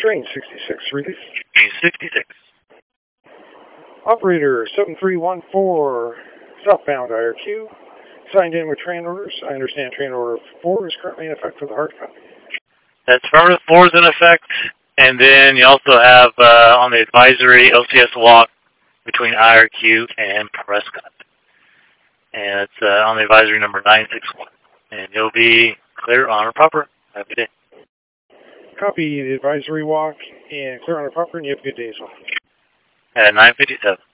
Train 66, release. Train 66. Operator 7314, southbound IRQ. Signed in with train orders. I understand train order 4 is currently in effect for the hard copy. That's affirmative 4 is in effect. And then you also have on the advisory LCS walk between IRQ and Prescott. And it's on the advisory number 961. And you'll be clear on or proper. Have a good day. Copy the advisory walk and clear on or proper, and you have a good day as well. At 9:57.